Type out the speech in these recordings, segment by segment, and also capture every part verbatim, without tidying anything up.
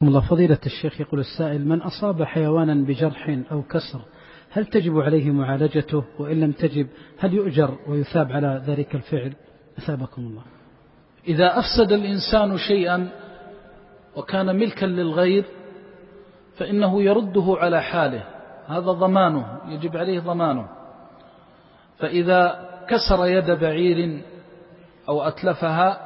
الله فضيلة الشيخ، يقول السائل: من أصاب حيوانا بجرح أو كسر هل تجب عليه معالجته؟ وإن لم تجب هل يؤجر ويثاب على ذلك الفعل؟ أثابكم الله. إذا أفسد الإنسان شيئا وكان ملكا للغير فإنه يرده على حاله، هذا ضمانه، يجب عليه ضمانه. فإذا كسر يد بعير أو أتلفها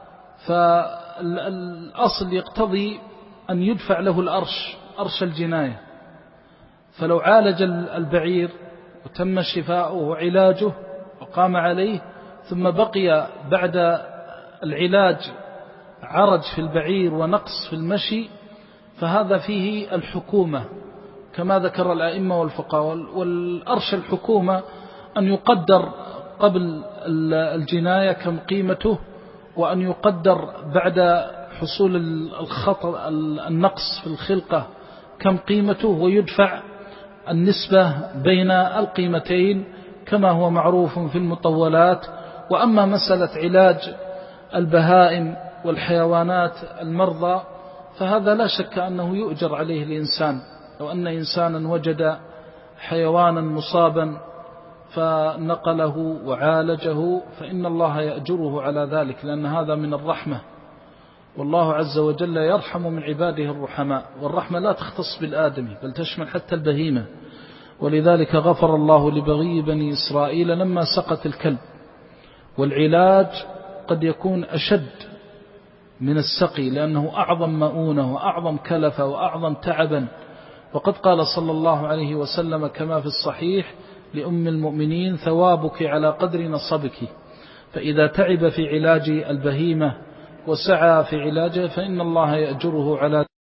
فالأصل يقتضي أن يدفع له الأرش، أرش الجناية. فلو عالج البعير وتم شفاؤه وعلاجه وقام عليه ثم بقي بعد العلاج عرج في البعير ونقص في المشي فهذا فيه الحكومة كما ذكر الأئمة والفقهاء. والأرش الحكومة أن يقدر قبل الجناية كم قيمته، وأن يقدر بعد حصول الخطأ النقص في الخلقة كم قيمته، ويدفع النسبة بين القيمتين كما هو معروف في المطولات. وأما مسألة علاج البهائم والحيوانات المرضى فهذا لا شك أنه يؤجر عليه الإنسان. لو أن إنسانا وجد حيوانا مصابا فنقله وعالجه فإن الله يأجره على ذلك، لأن هذا من الرحمة، والله عز وجل يرحم من عباده الرحماء، والرحمة لا تختص بالآدمي بل تشمل حتى البهيمة. ولذلك غفر الله لبغي بني إسرائيل لما سقط الكلب. والعلاج قد يكون أشد من السقي لأنه أعظم مؤونة وأعظم كلفة وأعظم تعبا. وقد قال صلى الله عليه وسلم كما في الصحيح لأم المؤمنين: ثوابك على قدر نصبك. فإذا تعب في علاج البهيمة وسعى في علاجه فإن الله يأجره على